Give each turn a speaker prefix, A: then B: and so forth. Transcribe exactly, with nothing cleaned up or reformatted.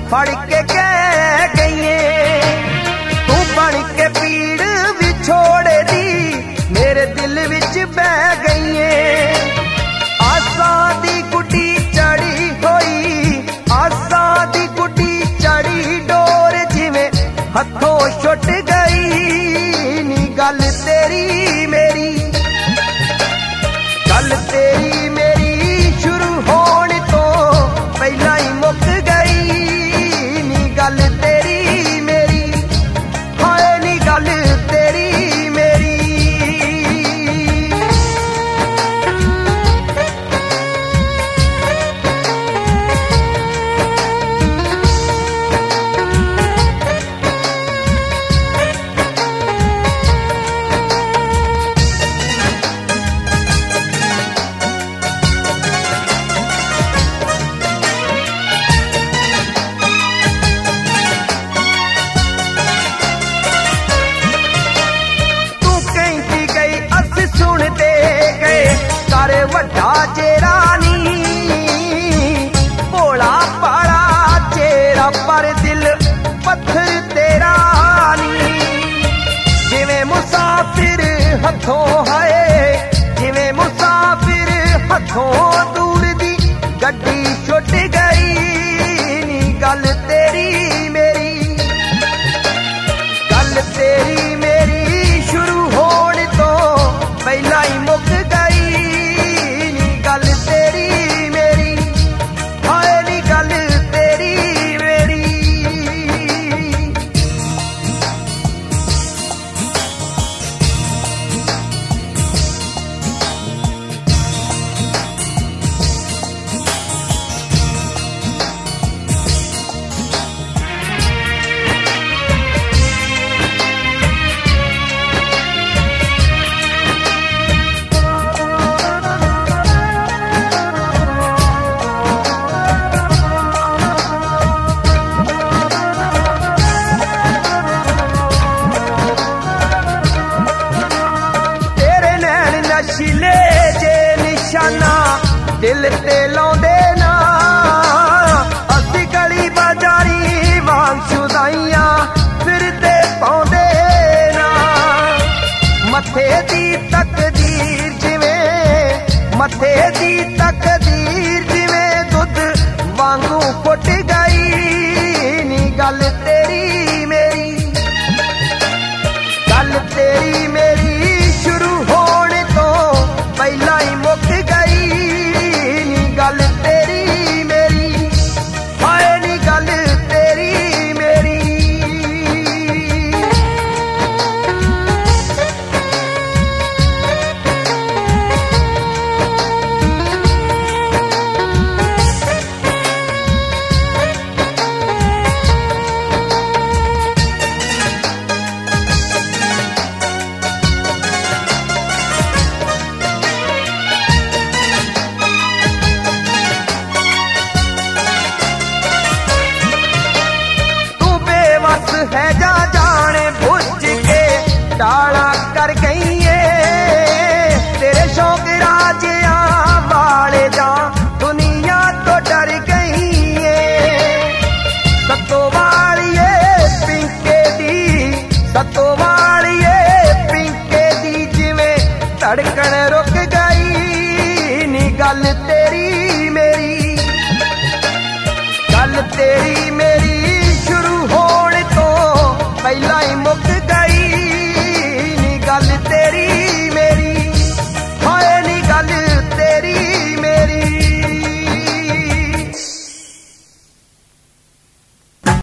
A: फड़ के कह गई तू बन के पीड़ विछोड़े दी मेरे दिल विच बह गई आसा दी गुड्डी चढ़ी होई आसा दी गुड्डी चढ़ी डोर जिवें हथों छुट गई नी गल तेरी मेरी गल तेरी मेरी शुरू होने तो पहला ही मुक गई नी गल तेरी मेरी हाय नी गल तेरी मेरी वड्डा चेहरा नी भोला पाड़ा चेहरा पर दिल पत्थर तेरा नी जिवें मुसाफिर हथों है जिवें मुसाफिर हथों दूर दी गड्डी छुट गई नी गल तेरी मेरी गल तेरी मेरी शुरू होने तो पहला ही मुक गई गल तेरी मेरी हाय नी गल तेरी मेरी नशीले जे निशाना दिल ते लाउंदे ना असी गली बाजारी वांग शुदाइयां फिरदे पाउंदे ना मथे दी तकदीर जिवें मथे दी तकदीर जिवें दुध वांगू फुट गई नी गल तेरी मेरी गल तेरी मेरी शुरू होने तो पहला ही मुक गई नी गल तेरी मेरी हाय नी गल तेरी मेरी है जा जाने बुझ के डाला कर गई है तेरे शौक राजिया वाले जा दुनिया तो डर गई है सतो वाली पिंके दी सतो वाली